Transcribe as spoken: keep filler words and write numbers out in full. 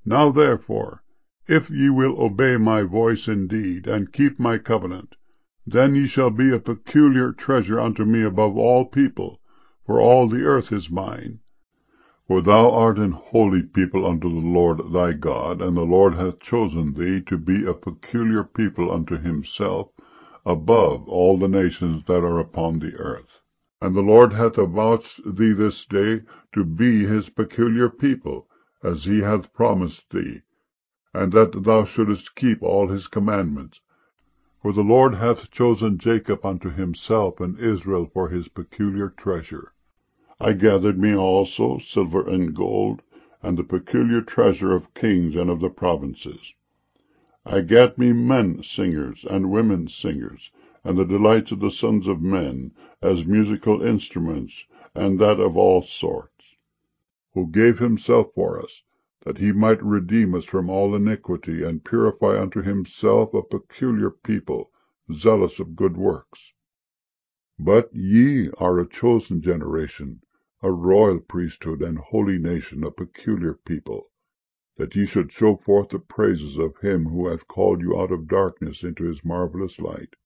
Now therefore, if ye will obey my voice indeed, and keep my covenant, then ye shall be a peculiar treasure unto me above all people, for all the earth is mine. For thou art an holy people unto the Lord thy God, and the Lord hath chosen thee to be a peculiar people unto himself, above all the nations that are upon the earth. And the Lord hath avouched thee this day to be his peculiar people, as he hath promised thee, and that thou shouldest keep all his commandments. For the Lord hath chosen Jacob unto himself, and Israel for his peculiar treasure. I gathered me also silver and gold, and the peculiar treasure of kings and of the provinces. I gat me men singers and women singers, and the delights of the sons of men, as musical instruments, and that of all sorts. Who gave himself for us, that he might redeem us from all iniquity, and purify unto himself a peculiar people, zealous of good works. But ye are a chosen generation, a royal priesthood, and holy nation, a peculiar people, that ye should show forth the praises of him who hath called you out of darkness into his marvelous light.